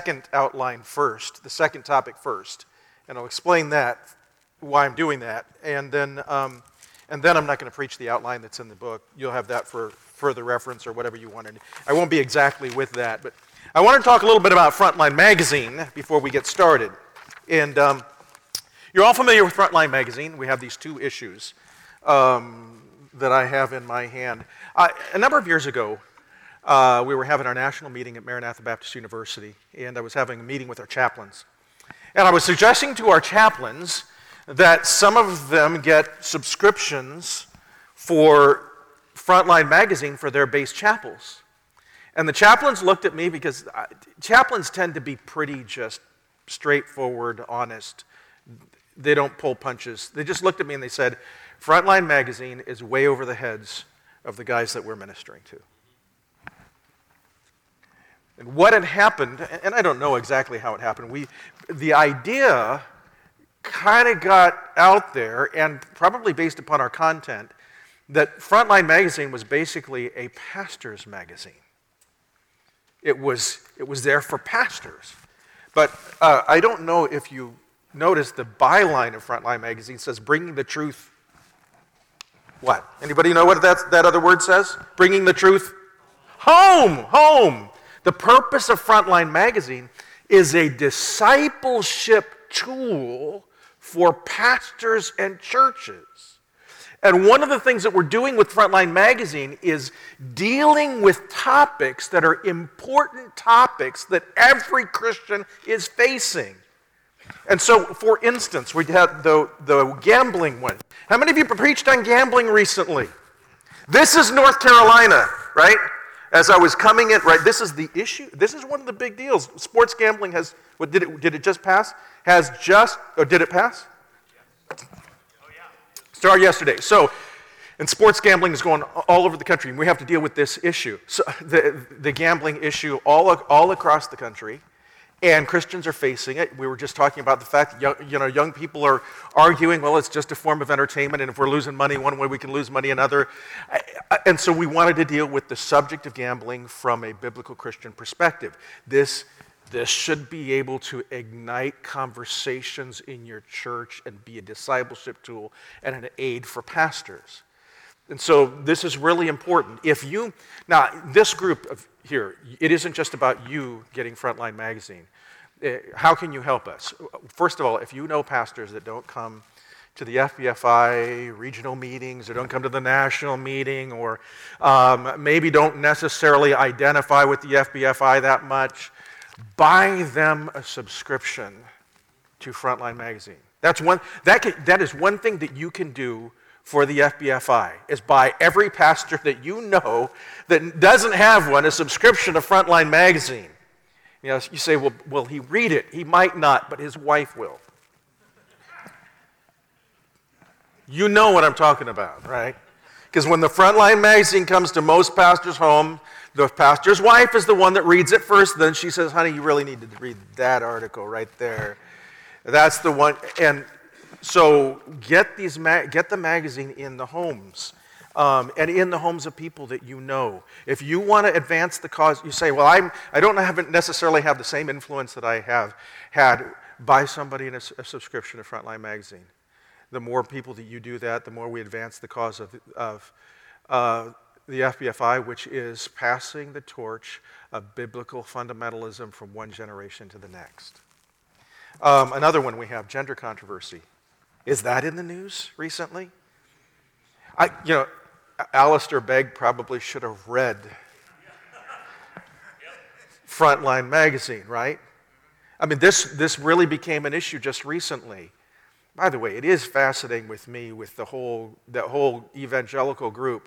second outline first, the second topic first, and I'll explain that, why I'm doing that, and then I'm not going to preach the outline that's in the book. You'll have that for further reference or whatever you wanted. I won't be exactly with that, but I want to talk a little bit about Frontline Magazine before we get started. And you're all familiar with Frontline Magazine. We have these 2 issues that I have in my hand. A number of years ago, we were having our national meeting at Maranatha Baptist University, and I was having a meeting with our chaplains. And I was suggesting to our chaplains that some of them get subscriptions for Frontline Magazine for their base chapels. And the chaplains looked at me because chaplains tend to be pretty just straightforward, honest. They don't pull punches. They just looked at me and they said, Frontline Magazine is way over the heads of the guys that we're ministering to. And what had happened, and I don't know exactly how it happened, the idea kind of got out there, and probably based upon our content, that Frontline Magazine was basically a pastor's magazine. It was there for pastors. But I don't know if you noticed the byline of Frontline Magazine says, bringing the truth, what? Anybody know what that other word says? Bringing the truth home. The purpose of Frontline Magazine is a discipleship tool for pastors and churches. And one of the things that we're doing with Frontline Magazine is dealing with topics that are important topics that every Christian is facing. And so, for instance, we had the gambling one. How many of you preached on gambling recently? This is North Carolina, right? As I was coming in, right, this is the issue. This is one of the big deals. Sports gambling has, did it just pass? Did it pass? Started yesterday. So, and sports gambling is going all over the country, and we have to deal with this issue. So the gambling issue all across the country, and Christians are facing it. We were just talking about the fact that young people are arguing, well, it's just a form of entertainment, and if we're losing money one way, we can lose money another. And so we wanted to deal with the subject of gambling from a biblical Christian perspective. This should be able to ignite conversations in your church and be a discipleship tool and an aid for pastors. And so this is really important. Now, this group here, it isn't just about you getting Frontline Magazine. How can you help us? First of all, if you know pastors that don't come to the FBFI regional meetings or don't come to the national meeting or maybe don't necessarily identify with the FBFI that much, buy them a subscription to Frontline Magazine. That is one thing that you can do for the FBFI, is buy every pastor that you know that doesn't have one a subscription to Frontline Magazine. You say, well, will he read it? He might not, but his wife will. You know what I'm talking about, right? Because when the Frontline Magazine comes to most pastors' home, the pastor's wife is the one that reads it first. Then she says, honey, you really need to read that article right there. That's the one. And so get the magazine in the homes. And in the homes of people that you know. If you want to advance the cause, you say, well, I don't necessarily have the same influence that I have had. Buy somebody a subscription to Frontline Magazine. The more people that you do that, the more we advance the cause of the FBFI, which is passing the torch of biblical fundamentalism from one generation to the next. Another one we have, gender controversy. Is that in the news recently? Alistair Begg probably should have read Frontline Magazine, right? I mean, this really became an issue just recently. By the way, it is fascinating with me with that whole evangelical group.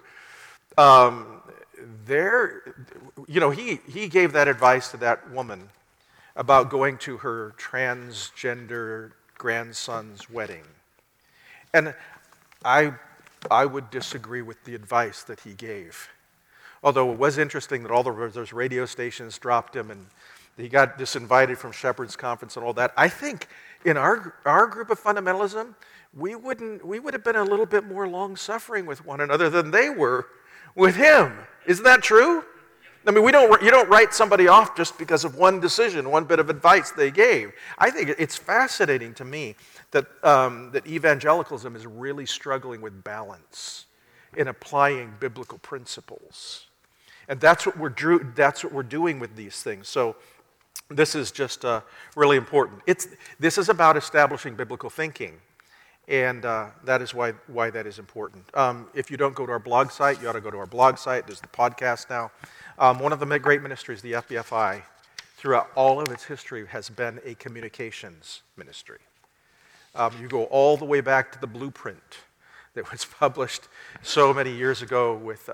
He gave that advice to that woman about going to her transgender grandson's wedding. And I would disagree with the advice that he gave. Although it was interesting that all those radio stations dropped him and he got disinvited from Shepherd's Conference and all that. I think in our group of fundamentalism, we would have been a little bit more long-suffering with one another than they were with him. Isn't that true? I mean, you don't write somebody off just because of one decision, one bit of advice they gave. I think it's fascinating to me that evangelicalism is really struggling with balance in applying biblical principles. And that's what we're doing with these things. So this is just really important. This is about establishing biblical thinking. And that is why that is important. If you don't go to our blog site, you ought to go to our blog site. There's the podcast now. One of the great ministries, the FBFI, throughout all of its history has been a communications ministry. You go all the way back to the blueprint that was published so many years ago with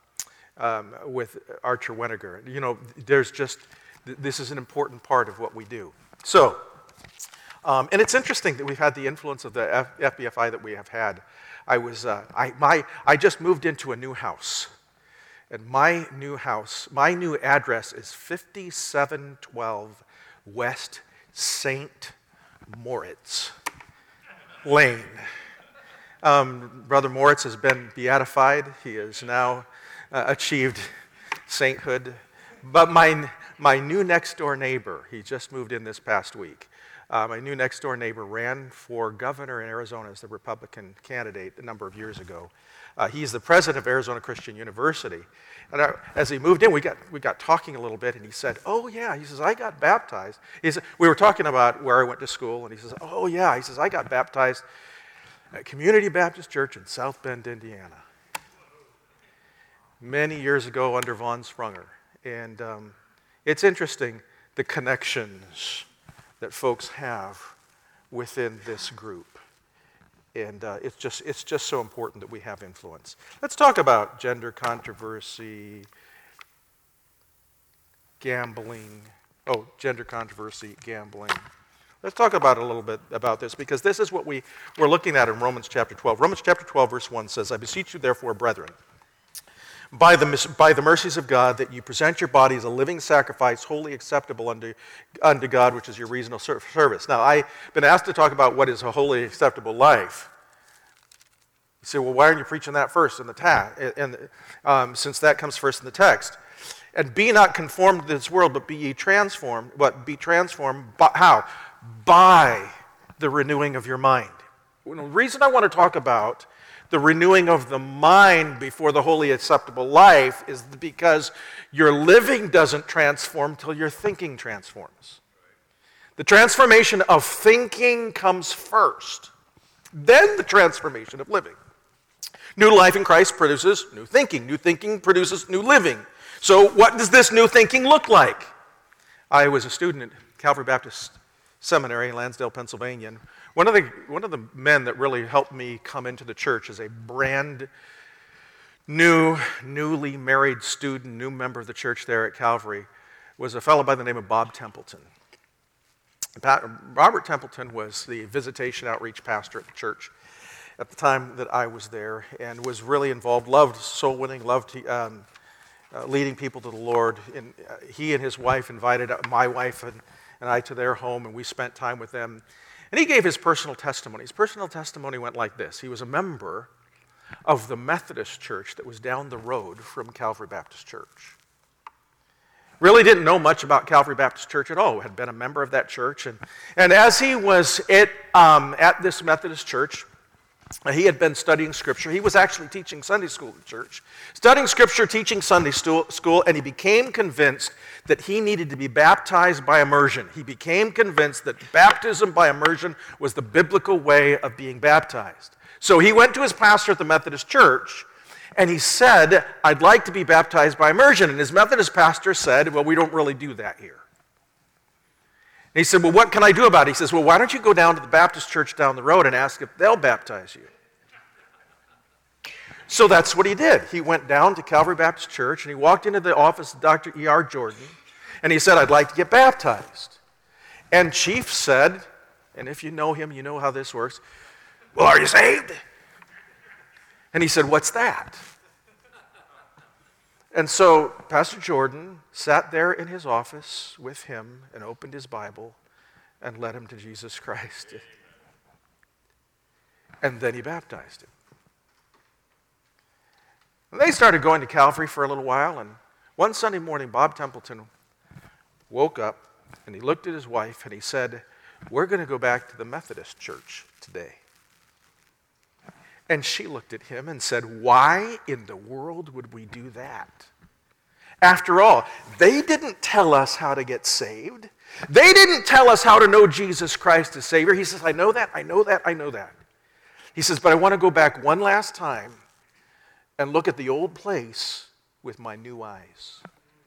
Archer Weniger. You know, this is an important part of what we do. So, and it's interesting that we've had the influence of the FBFI that we have had. I just moved into a new house. And my new address is 5712 West St. Moritz Lane. Brother Moritz has been beatified. He has now achieved sainthood. But my new next-door neighbor, he just moved in this past week. My new next-door neighbor ran for governor in Arizona as the Republican candidate a number of years ago. He's the president of Arizona Christian University. And as he moved in, we got talking a little bit, and he said, "Oh yeah," he says, "I got baptized." We were talking about where I went to school, and he says, "Oh yeah," he says, "I got baptized at Community Baptist Church in South Bend, Indiana, many years ago under Von Sprunger." And it's interesting the connections that folks have within this group. And it's just so important that we have influence. Let's talk about gender controversy, gambling. Oh, gender controversy, gambling. Let's talk about a little bit about this, because this is what we're looking at in Romans chapter 12. Romans chapter 12, verse 1 says, "I beseech you, therefore, brethren, by the mercies of God, that you present your body as a living sacrifice, wholly acceptable unto God, which is your reasonable service." Now, I've been asked to talk about what is a wholly acceptable life. You say, well, why aren't you preaching that first in the text? Since that comes first in the text. "And be not conformed to this world, but be ye transformed." But be transformed, how? By the renewing of your mind. The reason I want to talk about the renewing of the mind before the wholly acceptable life is because your living doesn't transform till your thinking transforms. The transformation of thinking comes first, then the transformation of living. New life in Christ produces new thinking. New thinking produces new living. So what does this new thinking look like? I was a student at Calvary Baptist Seminary in Lansdale, Pennsylvania. And one of the men that really helped me come into the church as a brand newly married student, new member of the church there at Calvary, was a fellow by the name of Bob Templeton. Robert Templeton was the visitation outreach pastor at the church at the time that I was there, and was really involved, loved soul winning, loved leading people to the Lord. And he and his wife invited my wife and I to their home, and we spent time with them. And he gave his personal testimony. His personal testimony went like this. He was a member of the Methodist church that was down the road from Calvary Baptist Church. Really didn't know much about Calvary Baptist Church at all. Had been a member of that church. And as he was at this Methodist church, he had been studying Scripture. He was actually teaching Sunday school at church. Studying Scripture, teaching Sunday school, and he became convinced that he needed to be baptized by immersion. He became convinced that baptism by immersion was the biblical way of being baptized. So he went to his pastor at the Methodist church, and he said, "I'd like to be baptized by immersion." And his Methodist pastor said, "Well, we don't really do that here." And he said, "Well, what can I do about it?" He says, "Well, why don't you go down to the Baptist church down the road and ask if they'll baptize you?" So that's what he did. He went down to Calvary Baptist Church, and he walked into the office of Dr. E.R. Jordan, and he said, "I'd like to get baptized." And Chief said, and if you know him, you know how this works, "Well, are you saved?" And he said, "What's that?" And so Pastor Jordan sat there in his office with him and opened his Bible and led him to Jesus Christ. And then he baptized him. And they started going to Calvary for a little while, and One Sunday morning, Bob Templeton woke up and he looked at his wife and he said, "We're going to go back to the Methodist church today." And she looked at him and said, "Why in the world would we do that? After all, they didn't tell us how to get saved. They didn't tell us how to know Jesus Christ as Savior." He says, "I know that, I know that, I know that." He says, "But I want to go back one last time and look at the old place with my new eyes."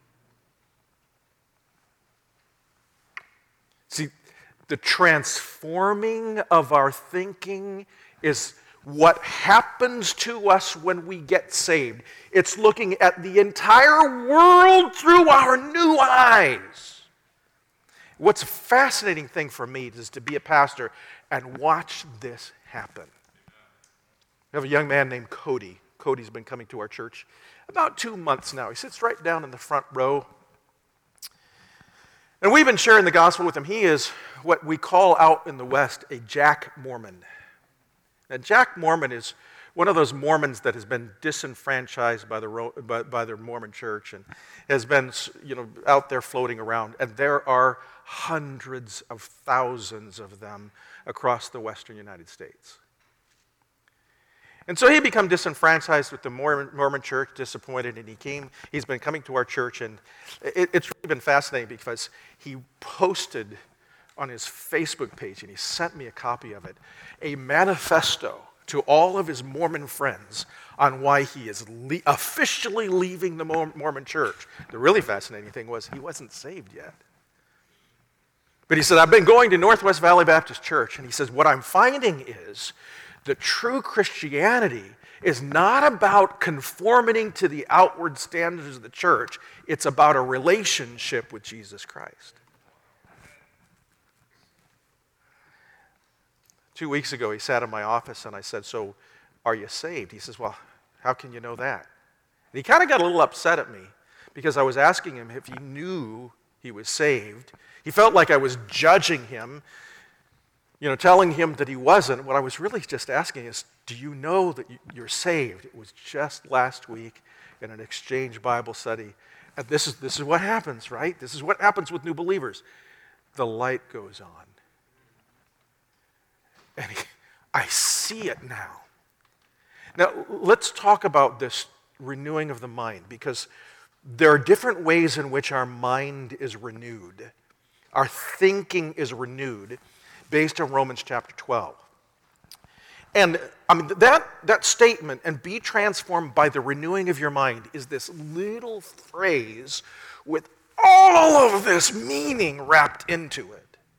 See, the transforming of our thinking is what happens to us when we get saved. It's looking at the entire world through our new eyes. What's a fascinating thing for me is to be a pastor and watch this happen. We have a young man named Cody. Cody's been coming to our church about 2 months now. He sits right down in the front row. And we've been sharing the gospel with him. He is what we call out in the West a Jack Mormon. Now, Jack Mormon is one of those Mormons that has been disenfranchised by their Mormon church and has been, out there floating around. And there are hundreds of thousands of them across the western United States. And so he became disenfranchised with the Mormon church, disappointed, and he's been coming to our church, and it's really been fascinating because he posted on his Facebook page, and he sent me a copy of it, a manifesto to all of his Mormon friends on why he is officially leaving the Mormon church. The really fascinating thing was he wasn't saved yet. But he said, "I've been going to Northwest Valley Baptist Church," and he says, "What I'm finding is that true Christianity is not about conforming to the outward standards of the church. It's about a relationship with Jesus Christ." 2 weeks ago, he sat in my office, and I said, "So, are you saved?" He says, "Well, how can you know that?" And he kind of got a little upset at me because I was asking him if he knew he was saved. He felt like I was judging him, telling him that he wasn't. What I was really just asking is, do you know that you're saved? It was just last week in an exchange Bible study. And this is what happens, right? This is what happens with new believers. The light goes on. And I see it now. Now, let's talk about this renewing of the mind, because there are different ways in which our mind is renewed. Our thinking is renewed based on Romans chapter 12. And that statement, "and be transformed by the renewing of your mind," is this little phrase with all of this meaning wrapped into it.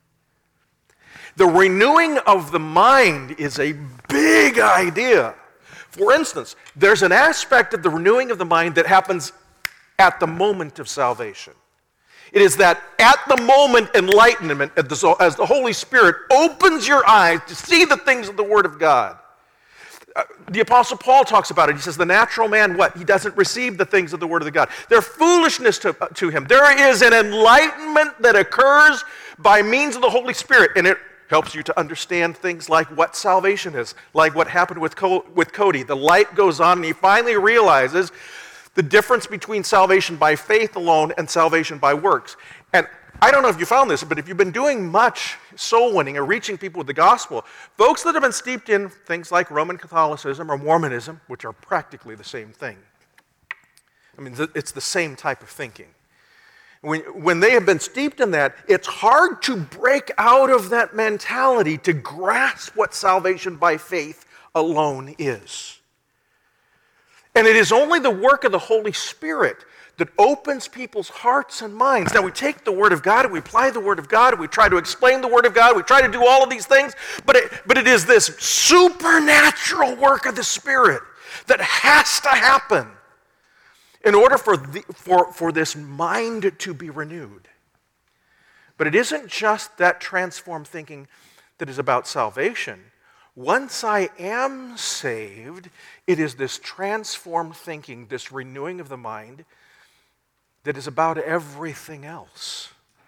The renewing of the mind is a big idea. For instance, there's an aspect of the renewing of the mind that happens at the moment of salvation. It is that at the moment enlightenment, as the Holy Spirit opens your eyes to see the things of the Word of God. The Apostle Paul talks about it. He says, the natural man, what? He doesn't receive the things of the Word of God. They're foolishness to him. There is an enlightenment that occurs by means of the Holy Spirit, and it helps you to understand things like what salvation is, like what happened with Cody. The light goes on, and he finally realizes the difference between salvation by faith alone and salvation by works. And I don't know if you found this, but if you've been doing much soul winning or reaching people with the gospel, folks that have been steeped in things like Roman Catholicism or Mormonism, which are practically the same thing. It's the same type of thinking. When they have been steeped in that, it's hard to break out of that mentality to grasp what salvation by faith alone is. And it is only the work of the Holy Spirit that opens people's hearts and minds. Now, we take the Word of God and we apply the Word of God, and we try to explain the Word of God, we try to do all of these things, but it is this supernatural work of the Spirit that has to happen in order for this mind to be renewed. But it isn't just that transformed thinking that is about salvation. Once I am saved, it is this transformed thinking, this renewing of the mind, that is about everything else.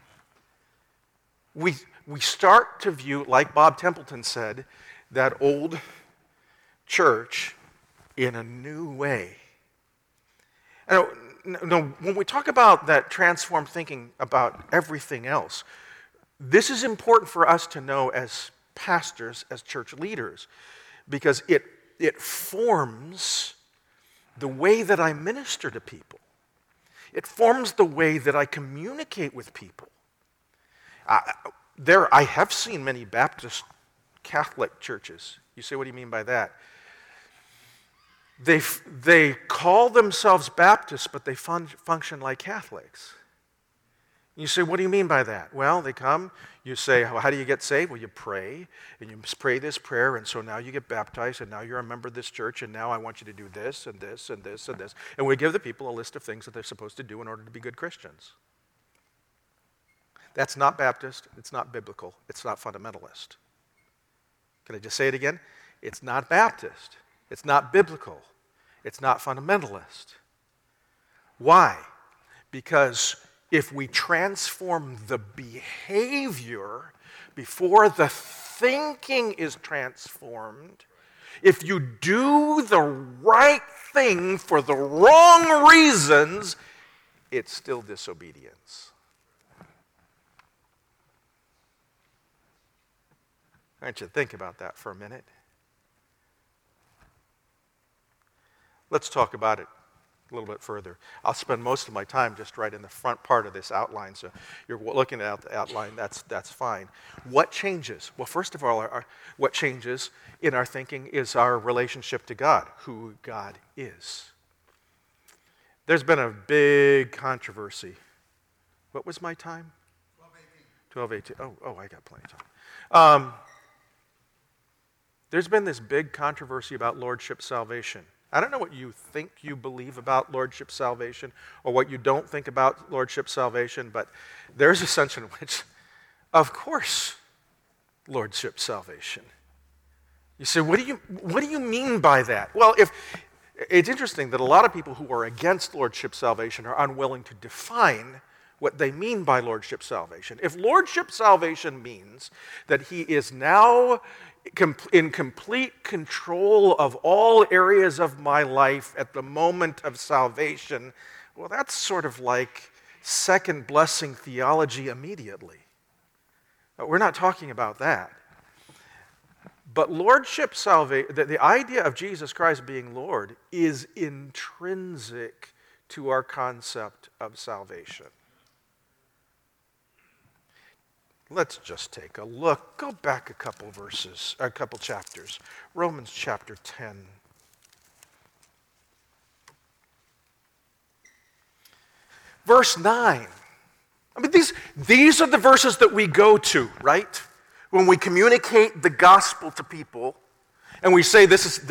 We start to view, like Bob Templeton said, that old church in a new way. And no, when we talk about that transformed thinking about everything else, this is important for us to know as pastors, as church leaders, because it forms the way that I minister to people. It forms the way that I communicate with people. I have seen many Baptist Catholic churches. You say, what do you mean by that? They call themselves Baptists, but they function like Catholics. You say, what do you mean by that? Well, they come, you say, well, how do you get saved? Well, you pray, and you pray this prayer, and so now you get baptized, and now you're a member of this church, and now I want you to do this, and this, and this, and this. And we give the people a list of things that they're supposed to do in order to be good Christians. That's not Baptist, it's not biblical, it's not fundamentalist. Can I just say it again? It's not Baptist, it's not biblical, it's not fundamentalist. Why? Because if we transform the behavior before the thinking is transformed, if you do the right thing for the wrong reasons, it's still disobedience. I want you to think about that for a minute. Let's talk about it a little bit further. I'll spend most of my time just right in the front part of this outline, so you're looking at the outline, that's fine. What changes? Well, first of all, what changes in our thinking is our relationship to God, who God is. There's been a big controversy. What was my time? 12:18. Oh, I got plenty of time. There's been this big controversy about lordship salvation. I don't know what you think you believe about lordship salvation or what you don't think about lordship salvation, but there's a sense in which, of course, lordship salvation. You say, what do you mean by that? Well, it's interesting that a lot of people who are against lordship salvation are unwilling to define what they mean by lordship salvation. If lordship salvation means that he is now in complete control of all areas of my life at the moment of salvation, well, that's sort of like second blessing theology immediately. But we're not talking about that. But lordship salvation, the idea of Jesus Christ being Lord is intrinsic to our concept of salvation. Let's just take a look. Go back a couple chapters. Romans chapter 10. Verse 9. I mean, these are the verses that we go to, right? When we communicate the gospel to people, and we say this is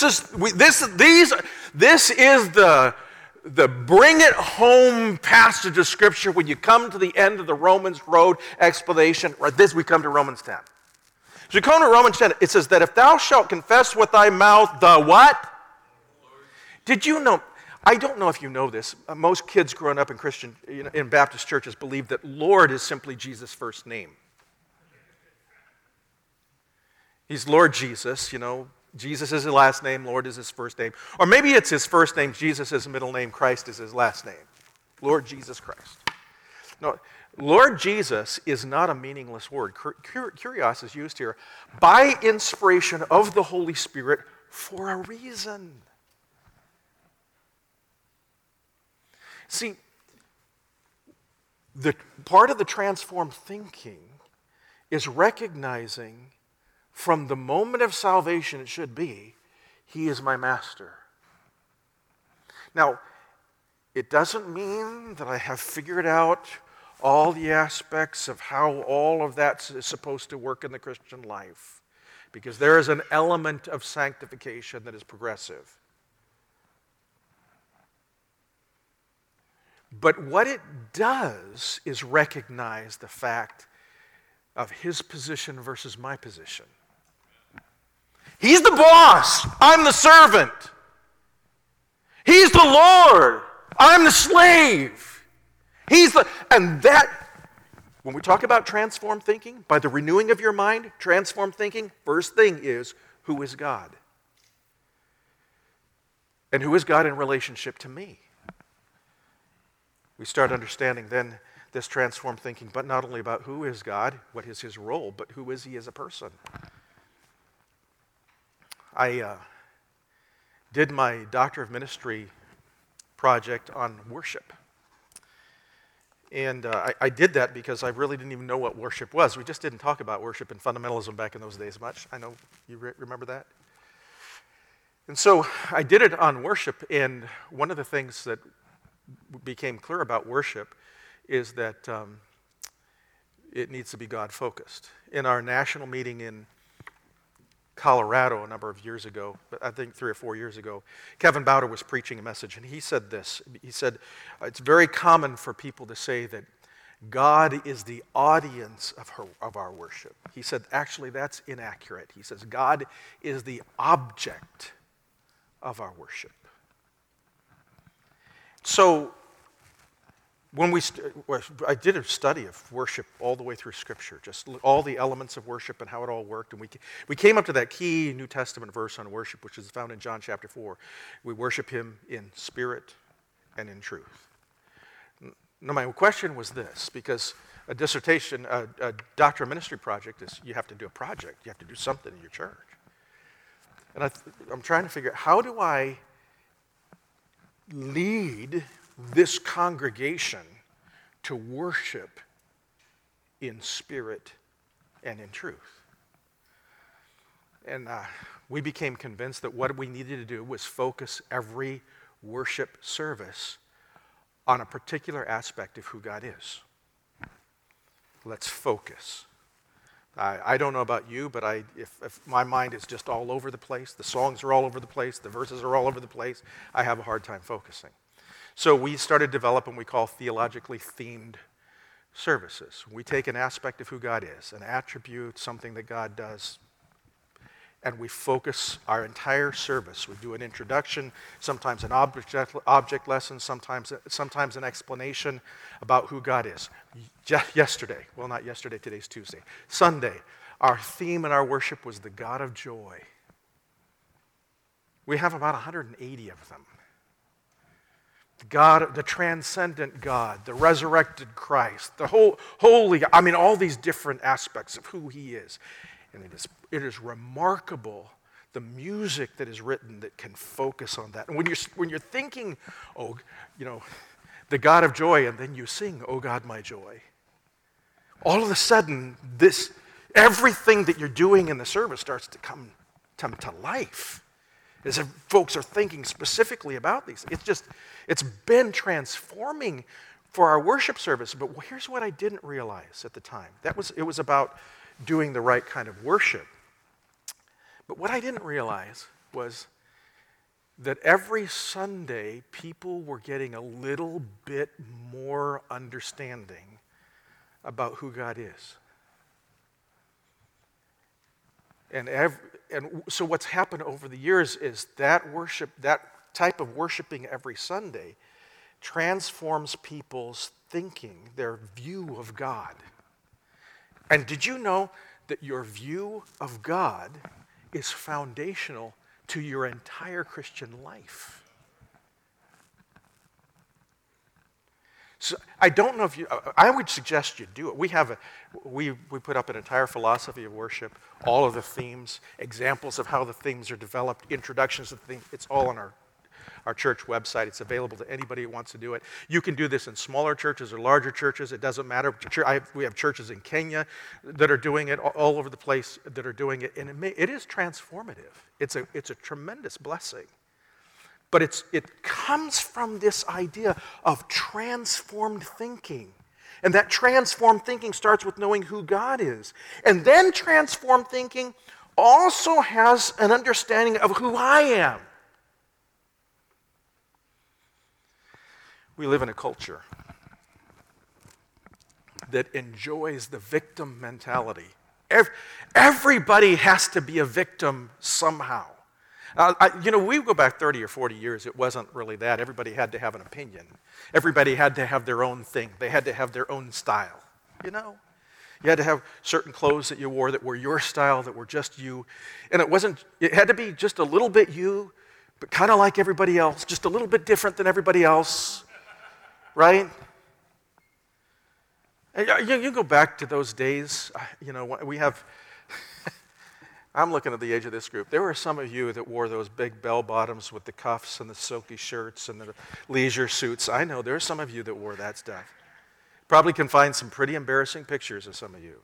the bring it home passage of Scripture when you come to the end of the Romans road explanation. Right, this we come to Romans 10. So you come to Romans 10, it says that if thou shalt confess with thy mouth the what? Did you know, I don't know if you know this, most kids growing up in Baptist churches believe that Lord is simply Jesus' first name. He's Lord Jesus, Jesus is his last name, Lord is his first name. Or maybe it's his first name, Jesus is his middle name, Christ is his last name. Lord Jesus Christ. No, Lord Jesus is not a meaningless word. Kurios is used here by inspiration of the Holy Spirit for a reason. See, the part of the transformed thinking is recognizing from the moment of salvation, it should be, he is my master. Now, it doesn't mean that I have figured out all the aspects of how all of that is supposed to work in the Christian life, because there is an element of sanctification that is progressive. But what it does is recognize the fact of his position versus my position. He's the boss. I'm the servant. He's the Lord. I'm the slave. And that, when we talk about transformed thinking, by the renewing of your mind, transformed thinking, first thing is, who is God? And who is God in relationship to me? We start understanding then this transformed thinking, but not only about who is God, what is his role, but who is he as a person. I did my Doctor of Ministry project on worship. And I did that because I really didn't even know what worship was. We just didn't talk about worship and fundamentalism back in those days much. I know you remember that. And so I did it on worship, and one of the things that became clear about worship is that it needs to be God-focused. In our national meeting in Colorado a number of years ago, I think 3 or 4 years ago, Kevin Bowder was preaching a message, and he said this. He said, it's very common for people to say that God is the audience of our worship. He said, actually, that's inaccurate. He says, God is the object of our worship. So, when I did a study of worship all the way through Scripture, just all the elements of worship and how it all worked, and we came up to that key New Testament verse on worship, which is found in John chapter 4. We worship him in spirit and in truth. Now, my question was this, because a dissertation, a doctoral ministry project is you have to do a project, you have to do something in your church. And I'm trying to figure out, how do I lead this congregation to worship in spirit and in truth? And we became convinced that what we needed to do was focus every worship service on a particular aspect of who God is. Let's focus. I don't know about you, but if my mind is just all over the place, the songs are all over the place, the verses are all over the place, I have a hard time focusing. So we started developing what we call theologically themed services. We take an aspect of who God is, an attribute, something that God does, and we focus our entire service. We do an introduction, sometimes an object lesson, sometimes an explanation about who God is. Yesterday, well, not yesterday, today's Tuesday, Sunday, our theme in our worship was the God of joy. We have about 180 of them. God, the transcendent God, the resurrected Christ, the holy, all these different aspects of who he is. And it is remarkable, the music that is written that can focus on that. And when you're thinking, the God of joy, and then you sing, "Oh God, my joy," all of a sudden, everything that you're doing in the service starts to come to life. As if folks are thinking specifically about these. It's been transforming for our worship service. But here's what I didn't realize at the time. It was about doing the right kind of worship. But what I didn't realize was that every Sunday, people were getting a little bit more understanding about who God is. And so what's happened over the years is that type of worshiping every Sunday transforms people's thinking, their view of God. And did you know that your view of God is foundational to your entire Christian life? So I don't know if I would suggest you do it. We put up an entire philosophy of worship, all of the themes, examples of how the themes are developed, introductions to the themes. It's all on our church website. It's available to anybody who wants to do it. You can do this in smaller churches or larger churches. It doesn't matter. We have churches in Kenya that are doing it, all over the place that are doing it, and it is transformative. It's a tremendous blessing. But it comes from this idea of transformed thinking. And that transformed thinking starts with knowing who God is. And then transformed thinking also has an understanding of who I am. We live in a culture that enjoys the victim mentality. Everybody has to be a victim somehow. We go back 30 or 40 years, it wasn't really that. Everybody had to have an opinion. Everybody had to have their own thing. They had to have their own style, You had to have certain clothes that you wore that were your style, that were just you. And it had to be just a little bit you, but kind of like everybody else, just a little bit different than everybody else, right? You go back to those days, we have, I'm looking at the age of this group. There were some of you that wore those big bell bottoms with the cuffs and the silky shirts and the leisure suits. I know there are some of you that wore that stuff. Probably can find some pretty embarrassing pictures of some of you.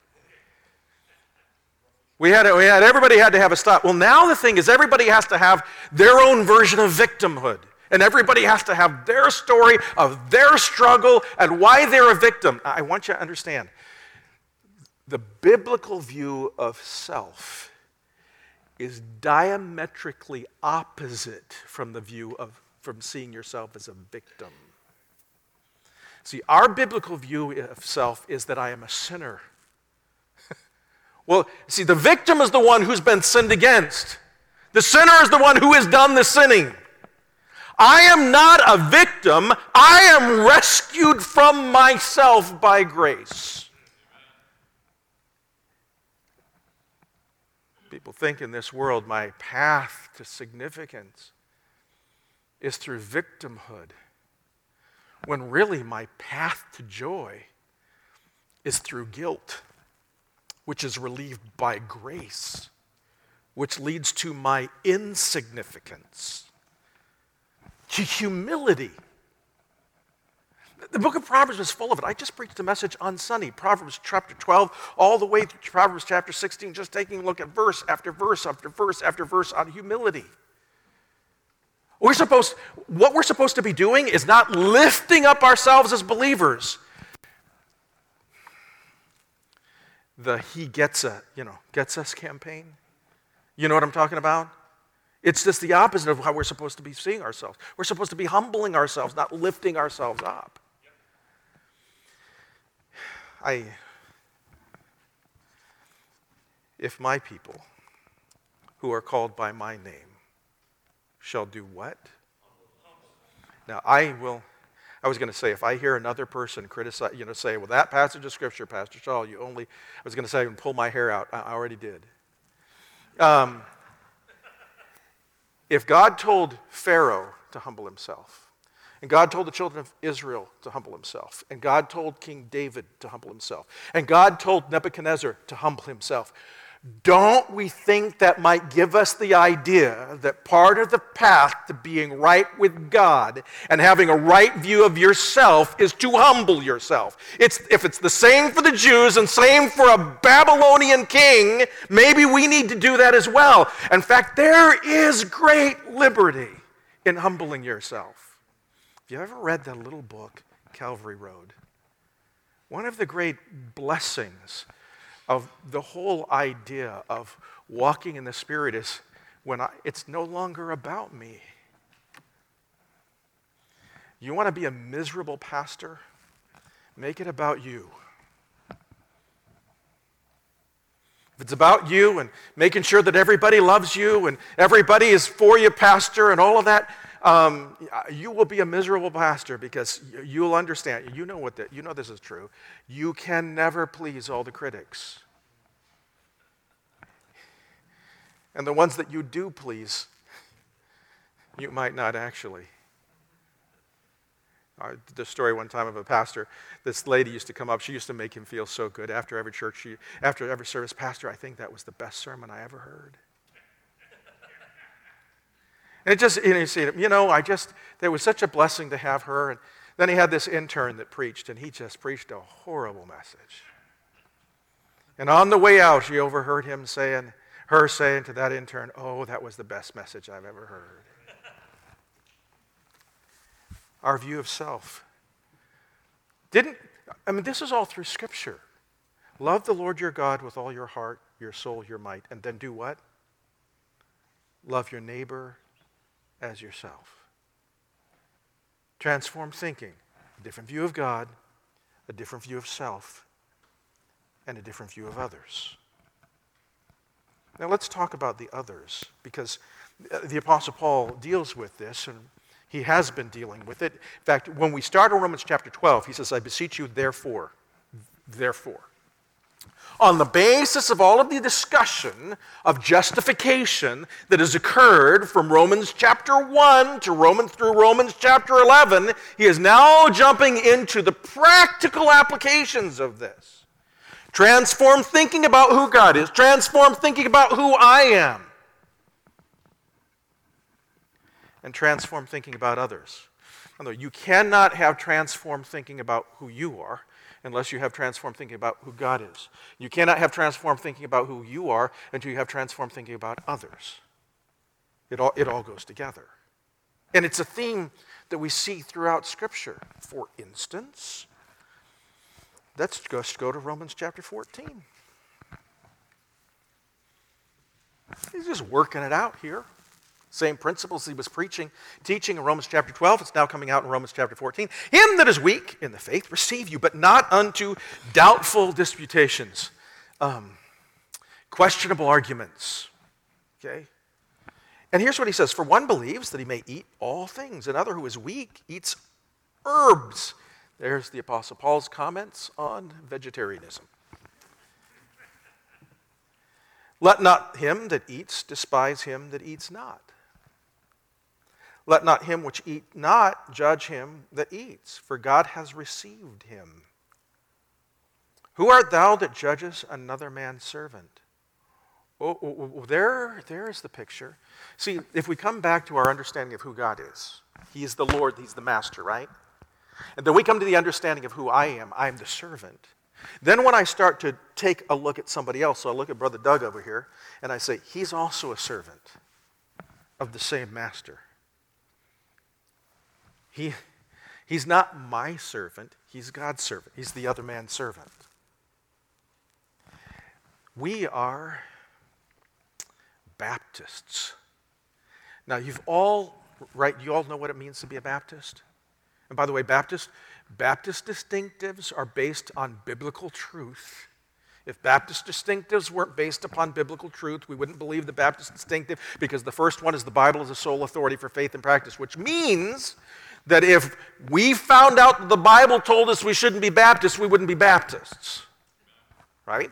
Everybody had to have a stop. Well, now the thing is everybody has to have their own version of victimhood. And everybody has to have their story of their struggle and why they're a victim. I want you to understand, the biblical view of self is diametrically opposite from the view from seeing yourself as a victim. See, our biblical view of self is that I am a sinner. Well, see, the victim is the one who's been sinned against. The sinner is the one who has done the sinning. I am not a victim. I am rescued from myself by grace. People think in this world my path to significance is through victimhood, when really my path to joy is through guilt, which is relieved by grace, which leads to my insignificance. To humility. The book of Proverbs is full of it. I just preached a message on Sunday, Proverbs chapter 12, all the way through Proverbs chapter 16, just taking a look at verse after verse after verse after verse on humility. What we're supposed to be doing is not lifting up ourselves as believers. The he gets us campaign. You know what I'm talking about? It's just the opposite of how we're supposed to be seeing ourselves. We're supposed to be humbling ourselves, not lifting ourselves up. If my people, who are called by my name, shall do what? Now, I was going to say, if I hear another person criticize, say, well, that passage of Scripture, Pastor Shaw, I was going to say, I can pull my hair out. I already did. If God told Pharaoh to humble himself, and God told the children of Israel to humble himself, and God told King David to humble himself, and God told Nebuchadnezzar to humble himself, don't we think that might give us the idea that part of the path to being right with God and having a right view of yourself is to humble yourself? If it's the same for the Jews and same for a Babylonian king, maybe we need to do that as well. In fact, there is great liberty in humbling yourself. Have you ever read that little book, Calvary Road? One of the great blessings of the whole idea of walking in the Spirit is when it's no longer about me. You want to be a miserable pastor? Make it about you. If it's about you and making sure that everybody loves you and everybody is for you, pastor, and all of that, you will be a miserable pastor because you'll understand. You know this is true. You can never please all the critics. And the ones that you do please, you might not actually. I did a story one time of a pastor. This lady used to come up. She used to make him feel so good after every church, after every service. Pastor, I think that was the best sermon I ever heard. And it just, there was such a blessing to have her. And then he had this intern that preached, and he just preached a horrible message. And on the way out, she overheard her saying to that intern, "Oh, that was the best message I've ever heard." Our view of self. This is all through Scripture. Love the Lord your God with all your heart, your soul, your might, and then do what? Love your neighbor as yourself. Transformed thinking. A different view of God, a different view of self, and a different view of others. Now let's talk about the others, because the Apostle Paul deals with this, and he has been dealing with it. In fact, when we start in Romans chapter 12, he says, I beseech you, therefore. on the basis of all of the discussion of justification that has occurred from Romans chapter 1 to Romans chapter 11, he is now jumping into the practical applications of this. Transform thinking about who God is. Transform thinking about who I am. And transform thinking about others. You cannot have transformed thinking about who you are unless you have transformed thinking about who God is. You cannot have transformed thinking about who you are until you have transformed thinking about others. It all goes together. And it's a theme that we see throughout Scripture. For instance, let's just go to Romans chapter 14. He's just working it out here. Same principles he was teaching in Romans chapter 12. It's now coming out in Romans chapter 14. Him that is weak in the faith, receive you, but not unto doubtful disputations, questionable arguments. Okay? And here's what he says. For one believes that he may eat all things. Another who is weak eats herbs. There's the Apostle Paul's comments on vegetarianism. Let not him that eats despise him that eats not. Let not him which eat not judge him that eats, for God has received him. Who art thou that judgest another man's servant? There is the picture. See, if we come back to our understanding of who God is, he is the Lord, he's the master, right? And then we come to the understanding of who I am the servant. Then when I start to take a look at somebody else, so I look at Brother Doug over here, and I say, he's also a servant of the same master. He's not my servant, he's God's servant. He's the other man's servant. We are Baptists. Now you all know what it means to be a Baptist? And by the way, Baptist distinctives are based on biblical truth. If Baptist distinctives weren't based upon biblical truth, we wouldn't believe the Baptist distinctive, because the first one is the Bible is the sole authority for faith and practice, which means that if we found out that the Bible told us we shouldn't be Baptists, we wouldn't be Baptists. Right?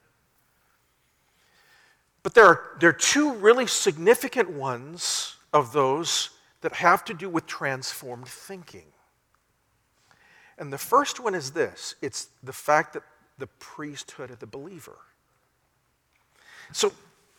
But there are two really significant ones of those that have to do with transformed thinking. And the first one is this. It's the fact that the priesthood of the believer. So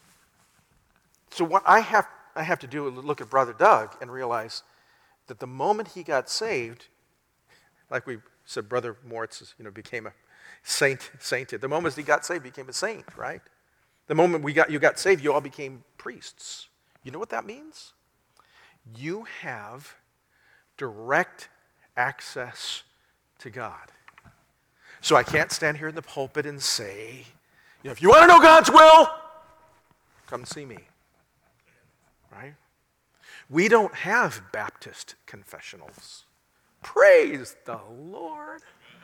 what I have to do is look at Brother Doug and realize that the moment he got saved, like we said, Brother Moritz became a sainted. The moment he got saved, he became a saint, right? The moment you got saved, you all became priests. You know what that means? You have direct access to God. So I can't stand here in the pulpit and say, if you want to know God's will, come see me. Right? We don't have Baptist confessionals. Praise the Lord.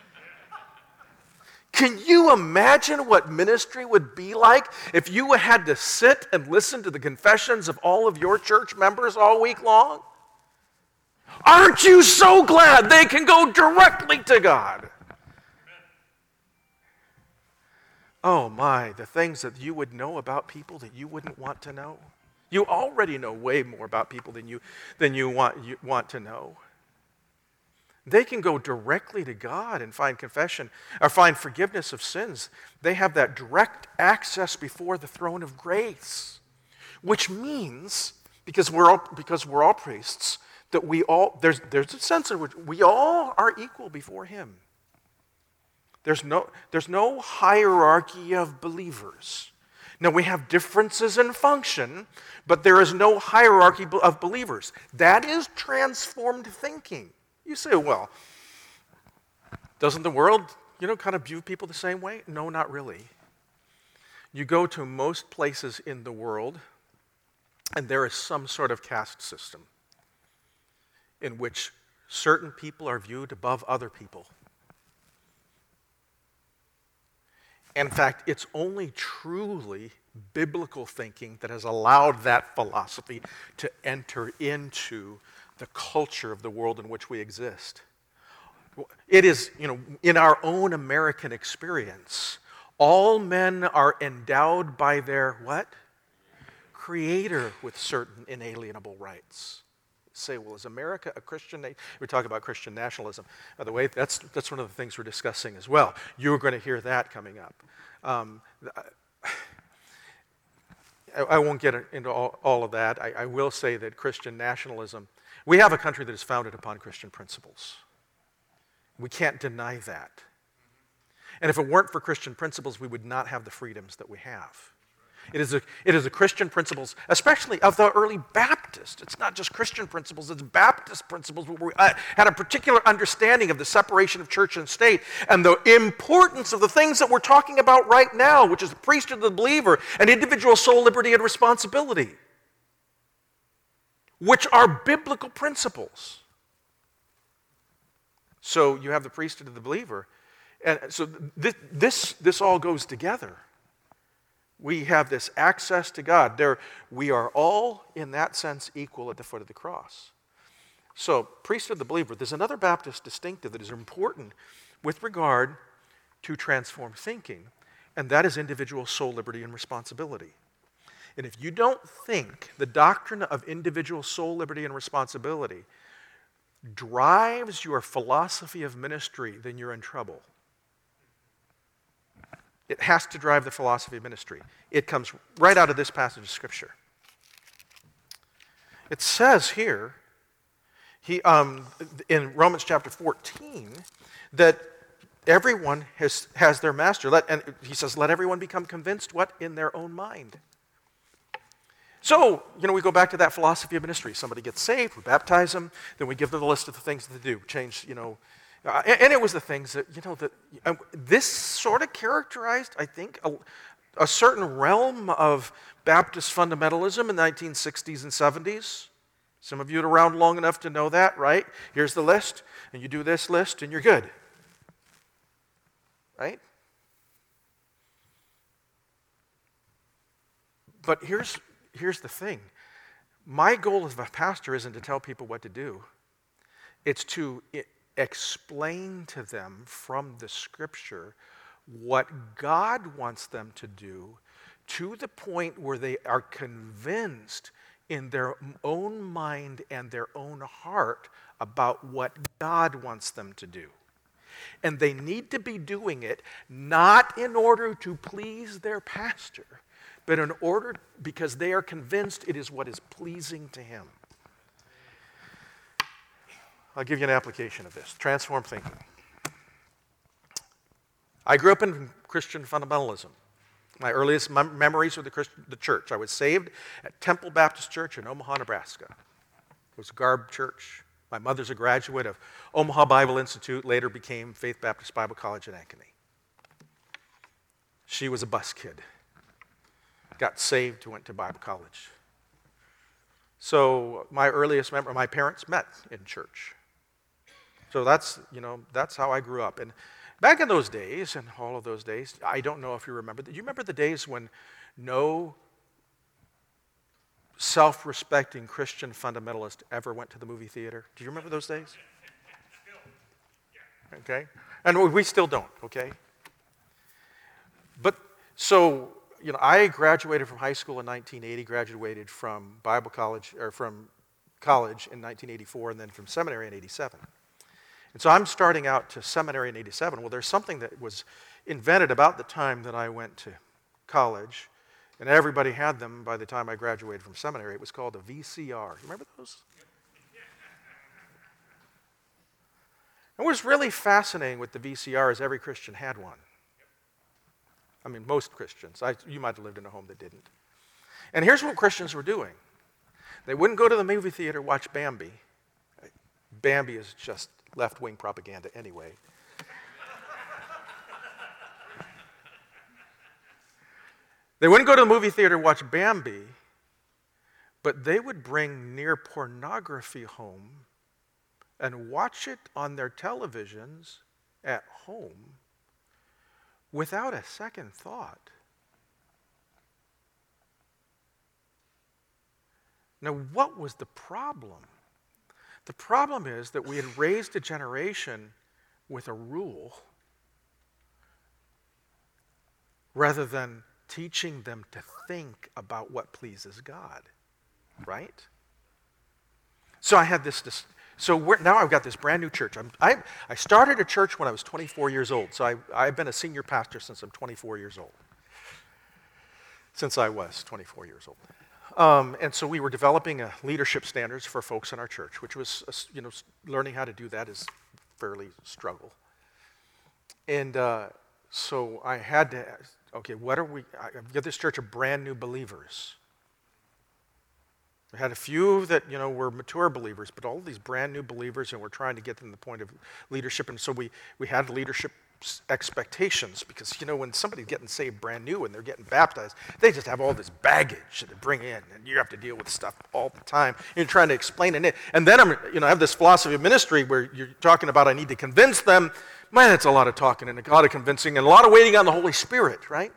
Can you imagine what ministry would be like if you had to sit and listen to the confessions of all of your church members all week long? Aren't you so glad they can go directly to God? Oh my, the things that you would know about people that you wouldn't want to know. You already know way more about people than you want to know. They can go directly to God and find confession or find forgiveness of sins. They have that direct access before the throne of grace, which means, because we're all priests, that there's a sense in which we all are equal before Him. There's no hierarchy of believers. Now, we have differences in function, but there is no hierarchy of believers. That is transformed thinking. You say, well, doesn't the world, kind of view people the same way? No, not really. You go to most places in the world, and there is some sort of caste system in which certain people are viewed above other people. In fact, it's only truly biblical thinking that has allowed that philosophy to enter into the culture of the world in which we exist. It is, in our own American experience, All men are endowed by their what? Creator with certain inalienable rights. Say, well, is America a Christian nation? We're talking about Christian nationalism. By the way, that's one of the things we're discussing as well. You're going to hear that coming up. I won't get into all of that. I will say that Christian nationalism, we have a country that is founded upon Christian principles. We can't deny that. And if it weren't for Christian principles, we would not have the freedoms that we have. It is a Christian principles, especially of the early Baptists. It's not just Christian principles, it's Baptist principles where we had a particular understanding of the separation of church and state and the importance of the things that we're talking about right now, which is the priesthood of the believer and individual soul liberty and responsibility, which are biblical principles. So you have the priesthood of the believer, and so this all goes together. We have this access to God. We are all, in that sense, equal at the foot of the cross. So, priesthood of the believer, there's another Baptist distinctive that is important with regard to transformed thinking, and that is individual soul liberty and responsibility. And if you don't think the doctrine of individual soul liberty and responsibility drives your philosophy of ministry, then you're in trouble. It has to drive the philosophy of ministry. It comes right out of this passage of Scripture. It says here, in Romans chapter 14, that everyone has their master. And he says, let everyone become convinced, what? In their own mind. So, we go back to that philosophy of ministry. Somebody gets saved, we baptize them, then we give them the list of the things to do. Change, and it was the things that, this sort of characterized, I think, a certain realm of Baptist fundamentalism in the 1960s and 70s. Some of you are around long enough to know that, right? Here's the list, and you do this list, and you're good. Right? But here's the thing. My goal as a pastor isn't to tell people what to do. It's to explain to them from the Scripture what God wants them to do to the point where they are convinced in their own mind and their own heart about what God wants them to do. And they need to be doing it not in order to please their pastor, but in order because they are convinced it is what is pleasing to him. I'll give you an application of this. Transform thinking. I grew up in Christian fundamentalism. My earliest memories were the church. I was saved at Temple Baptist Church in Omaha, Nebraska. It was a garb church. My mother's a graduate of Omaha Bible Institute, later became Faith Baptist Bible College in Ankeny. She was a bus kid. Got saved, went to Bible college. So my earliest memory, my parents met in church. So that's how I grew up. And back in those days, and all of those days, I don't know if you remember. Do you remember the days when no self-respecting Christian fundamentalist ever went to the movie theater? Do you remember those days? Okay? And we still don't, okay? But, so, I graduated from high school in 1980, graduated from Bible college, or from college in 1984, and then from seminary in 87. And so I'm starting out to seminary in 87. Well, there's something that was invented about the time that I went to college, and everybody had them by the time I graduated from seminary. It was called a VCR. You remember those? And what was really fascinating with the VCR is every Christian had one. I mean, most Christians. You might have lived in a home that didn't. And here's what Christians were doing. They wouldn't go to the movie theater, watch Bambi. Bambi is just left-wing propaganda anyway. They wouldn't go to the movie theater, watch Bambi, but they would bring near pornography home and watch it on their televisions at home without a second thought. Now, what was the problem? The problem is that we had raised a generation with a rule rather than teaching them to think about what pleases God, right? So I had now I've got this brand new church. I started a church when I was 24 years old, so I've been a senior pastor since I'm 24 years old. Since I was 24 years old. And so we were developing leadership standards for folks in our church, which was, learning how to do that is fairly struggle. And so I had to, I've got this church of brand new believers. We had a few that, were mature believers, but all of these brand new believers, and we're trying to get them to the point of leadership. And so we had leadership expectations, because when somebody's getting saved brand new and they're getting baptized, they just have all this baggage that they bring in, and you have to deal with stuff all the time. You're trying to explain it, and then I have this philosophy of ministry where you're talking about I need to convince them. Man, it's a lot of talking and a lot of convincing and a lot of waiting on the Holy Spirit, right?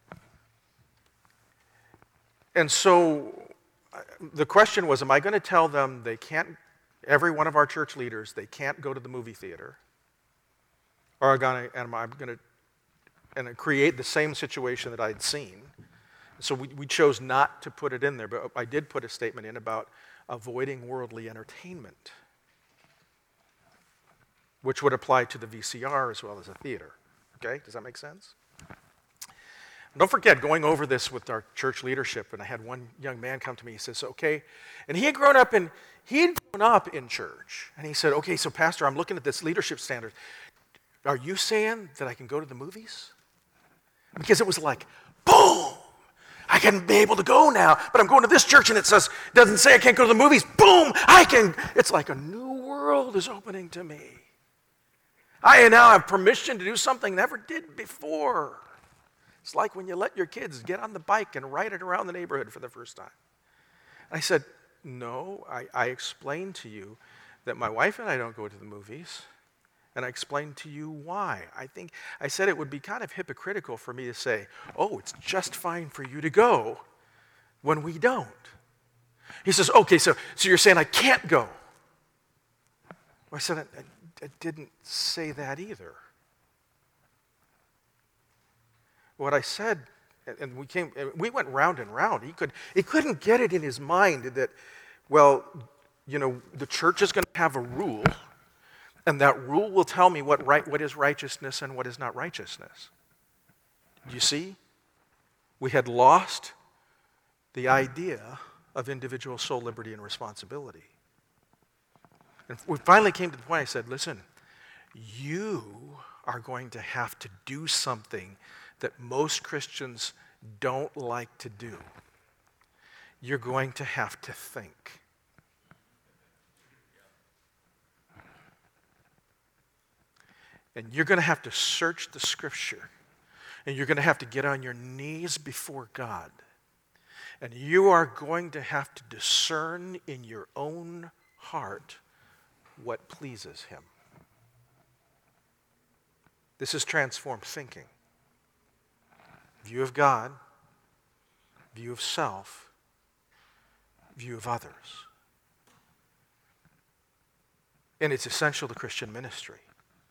And so the question was, am I going to tell them they can't? Every one of our church leaders, they can't go to the movie theater. Or am I going to create the same situation that I'd seen? So we chose not to put it in there, but I did put a statement in about avoiding worldly entertainment, which would apply to the VCR as well as a theater. Okay, does that make sense? Don't forget, going over this with our church leadership, and I had one young man come to me, he says, okay, and he had grown up in church, and he said, okay, so Pastor, I'm looking at this leadership standard. Are you saying that I can go to the movies? Because it was like, boom, I can be able to go now, but I'm going to this church and it doesn't say I can't go to the movies. Boom, I can. It's like a new world is opening to me. I now have permission to do something I never did before. It's like when you let your kids get on the bike and ride it around the neighborhood for the first time. I said, no, I explained to you that my wife and I don't go to the movies. And I explained to you why. I said it would be kind of hypocritical for me to say, oh, it's just fine for you to go when we don't. He says, okay, so you're saying I can't go. Well, I said, I didn't say that either. What I said, and we went round and round. He couldn't get it in his mind that, the church is going to have a rule, and that rule will tell me what is righteousness and what is not righteousness. Do you see? We had lost the idea of individual soul liberty and responsibility. And we finally came to the point I said, listen, you are going to have to do something that most Christians don't like to do. You're going to have to think. And you're going to have to search the Scripture. And you're going to have to get on your knees before God. And you are going to have to discern in your own heart what pleases Him. This is transformed thinking. View of God, view of self, view of others. And it's essential to Christian ministry.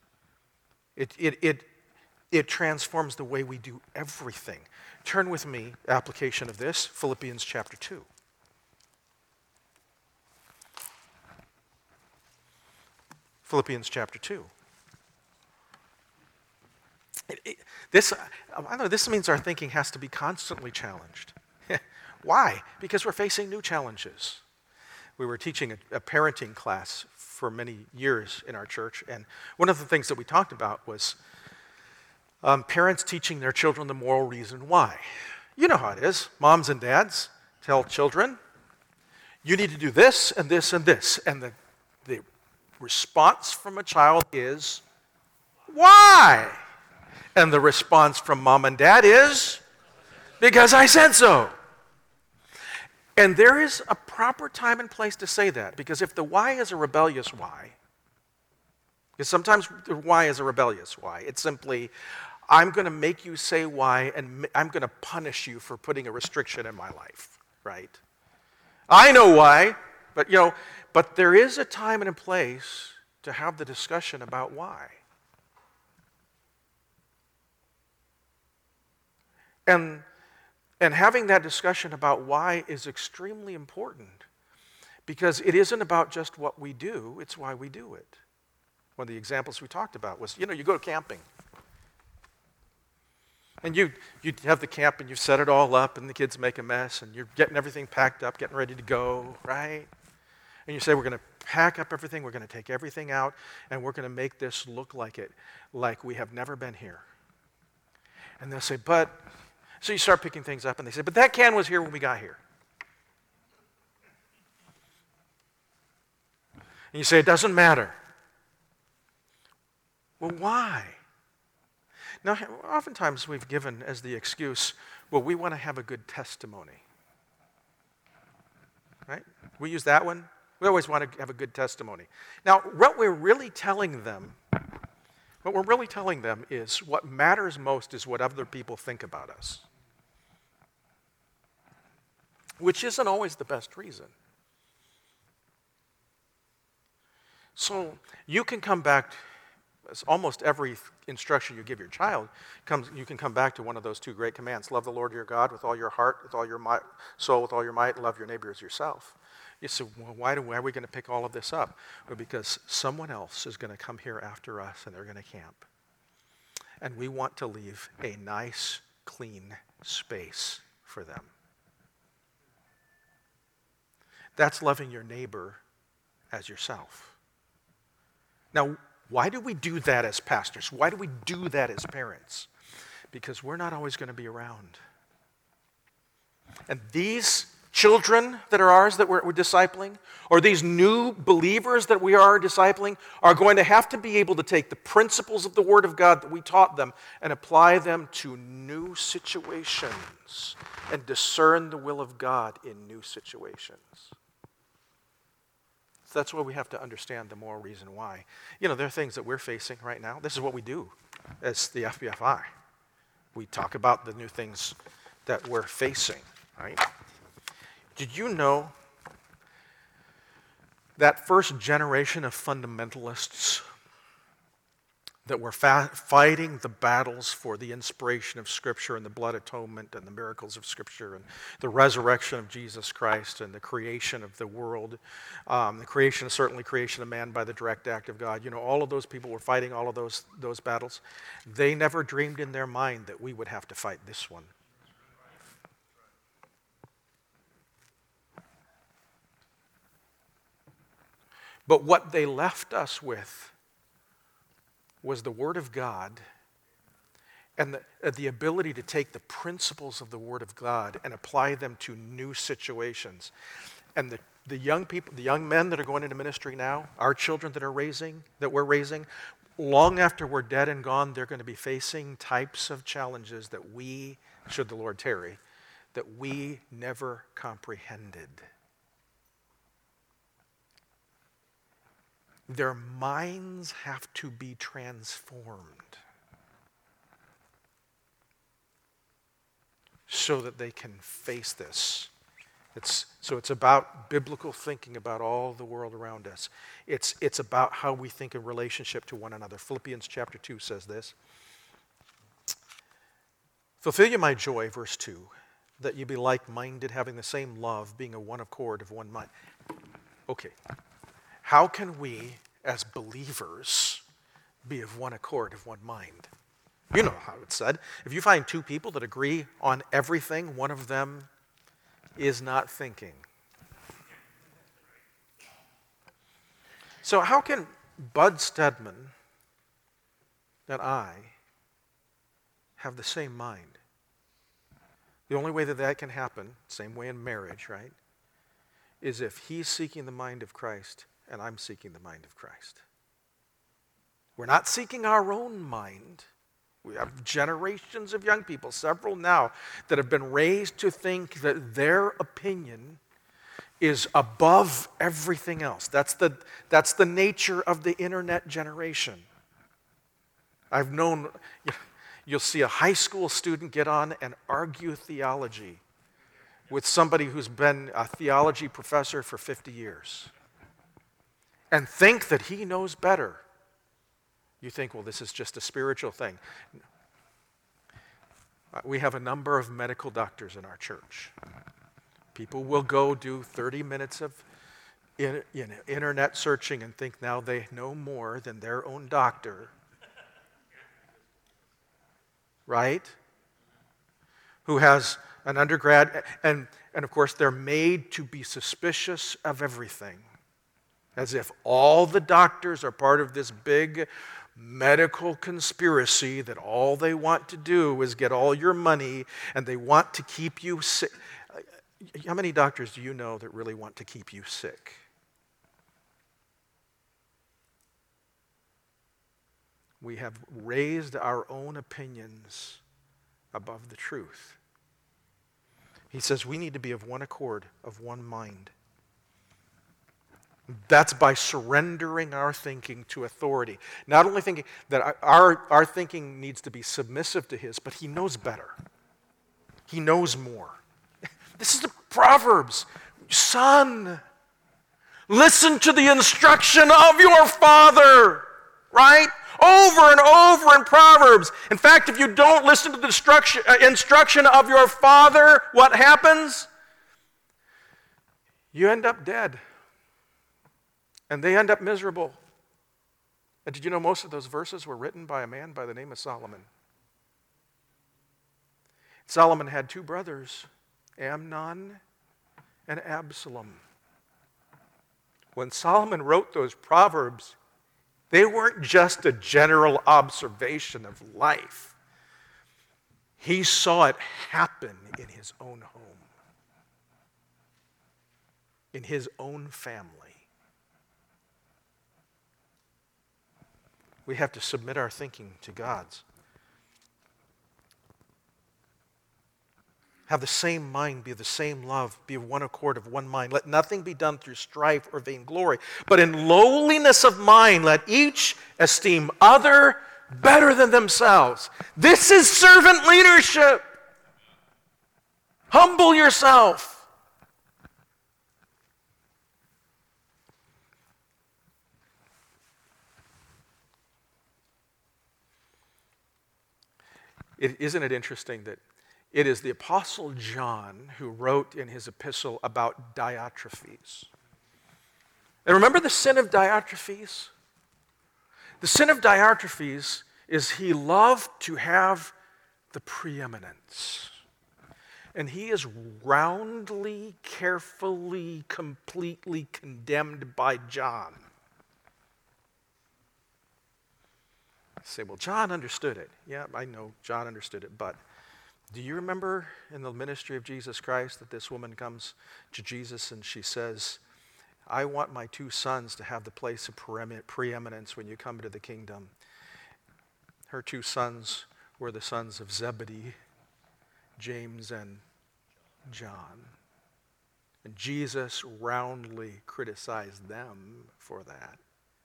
It transforms the way we do everything. Turn with me, application of this, Philippians chapter 2. Philippians chapter 2. This means our thinking has to be constantly challenged. Why? Because we're facing new challenges. We were teaching a parenting class for many years in our church, and one of the things that we talked about was parents teaching their children the moral reason why. You know how it is. Moms and dads tell children, you need to do this and this and this. And the response from a child is, why? And the response from mom and dad is, because I said so. And there is a proper time and place to say that, because if the why is a rebellious why, because sometimes the why is a rebellious why, it's simply, I'm going to make you say why, and I'm going to punish you for putting a restriction in my life, right? I know why, but there is a time and a place to have the discussion about why. And having that discussion about why is extremely important, because it isn't about just what we do, it's why we do it. One of the examples we talked about was, you go camping. And you have the camp and you set it all up and the kids make a mess and you're getting everything packed up, getting ready to go, right? And you say, we're going to pack up everything, we're going to take everything out, and we're going to make this look like we have never been here. And they'll say, so you start picking things up and they say, but that can was here when we got here. And you say, it doesn't matter. Well, why? Now, oftentimes we've given as the excuse, well, we want to have a good testimony. Right? We use that one. We always want to have a good testimony. Now, what we're really telling them is what matters most is what other people think about us. Which isn't always the best reason. So you can come back, almost every instruction you give your child, you can come back to one of those two great commands. Love the Lord your God with all your heart, with all your soul, with all your might, and love your neighbor as yourself. You say, well, why are we going to pick all of this up? Well, because someone else is going to come here after us and they're going to camp. And we want to leave a nice, clean space for them. That's loving your neighbor as yourself. Now, why do we do that as pastors? Why do we do that as parents? Because we're not always going to be around. And these children that are ours that we're discipling, or these new believers that we are discipling, are going to have to be able to take the principles of the Word of God that we taught them and apply them to new situations and discern the will of God in new situations. So that's why we have to understand the more reason why. There are things that we're facing right now. This is what we do as the FBFI. We talk about the new things that we're facing, right? Did you know that first generation of fundamentalists that were fighting the battles for the inspiration of Scripture and the blood atonement and the miracles of Scripture and the resurrection of Jesus Christ and the creation of the world, certainly creation of man by the direct act of God, all of those people were fighting all of those battles. They never dreamed in their mind that we would have to fight this one. But what they left us with was the Word of God and the ability to take the principles of the Word of God and apply them to new situations. And the young people, the young men that are going into ministry now, our children that we're raising, long after we're dead and gone, they're going to be facing types of challenges that we, should the Lord tarry, that we never comprehended. Their minds have to be transformed so that they can face this. It's about biblical thinking about all the world around us. It's about how we think in relationship to one another. Philippians chapter 2 says this. Fulfill you my joy, verse 2, that you be like-minded, having the same love, being of one accord, of one mind. Okay. How can we, as believers, be of one accord, of one mind? You know how it's said. If you find two people that agree on everything, one of them is not thinking. So how can Bud Stedman and I have the same mind? The only way that can happen, same way in marriage, right, is if he's seeking the mind of Christ and I'm seeking the mind of Christ. We're not seeking our own mind. We have generations of young people, several now, that have been raised to think that their opinion is above everything else. That's the nature of the internet generation. I've known, you'll see a high school student get on and argue theology with somebody who's been a theology professor for 50 years. And think that he knows better. You think, well, this is just a spiritual thing. We have a number of medical doctors in our church. People will go do 30 minutes of internet searching and think now they know more than their own doctor. Right? Who has an undergrad, and of course they're made to be suspicious of everything. As if all the doctors are part of this big medical conspiracy that all they want to do is get all your money and they want to keep you sick. How many doctors do you know that really want to keep you sick? We have raised our own opinions above the truth. He says we need to be of one accord, of one mind. That's by surrendering our thinking to authority. Not only thinking that our thinking needs to be submissive to his, but he knows better. He knows more. This is the Proverbs. Son, listen to the instruction of your father. Right? Over and over in Proverbs. In fact, if you don't listen to the instruction of your father, what happens? You end up dead. And they end up miserable. And did you know most of those verses were written by a man by the name of Solomon? Solomon had two brothers, Amnon and Absalom. When Solomon wrote those Proverbs, they weren't just a general observation of life. He saw it happen in his own home, in his own family. We have to submit our thinking to God's. Have the same mind, be of the same love, be of one accord, of one mind. Let nothing be done through strife or vainglory, but in lowliness of mind, let each esteem other better than themselves. This is servant leadership. Humble yourself. Isn't it interesting that it is the Apostle John who wrote in his epistle about Diotrephes? And remember the sin of Diotrephes? The sin of Diotrephes is he loved to have the preeminence. And he is roundly, carefully, completely condemned by John. Say, well, John understood it. Yeah, I know John understood it, but do you remember in the ministry of Jesus Christ that this woman comes to Jesus and she says, I want my two sons to have the place of preeminence when you come into the kingdom. Her two sons were the sons of Zebedee, James and John. And Jesus roundly criticized them for that.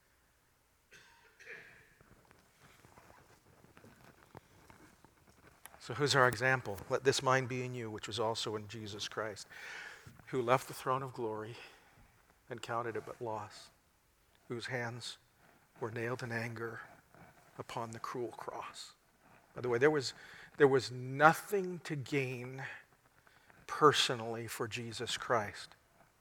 So who's our example? Let this mind be in you, which was also in Jesus Christ, who left the throne of glory and counted it but loss, whose hands were nailed in anger upon the cruel cross. By the way, there was nothing to gain personally for Jesus Christ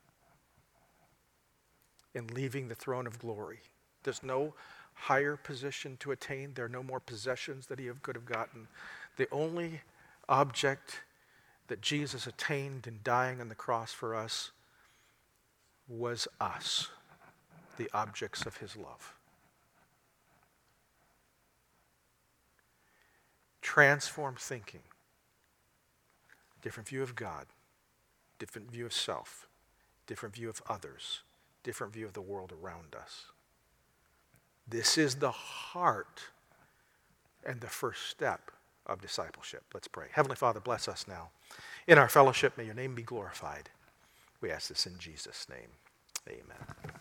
in leaving the throne of glory. There's no higher position to attain. There are no more possessions that he could have gotten. The only object that Jesus attained in dying on the cross for us was us, the objects of his love. Transformed thinking. Different view of God, different view of self, different view of others, different view of the world around us. This is the heart and the first step of discipleship. Let's pray. Heavenly Father, bless us now. In our fellowship, may your name be glorified. We ask this in Jesus' name. Amen.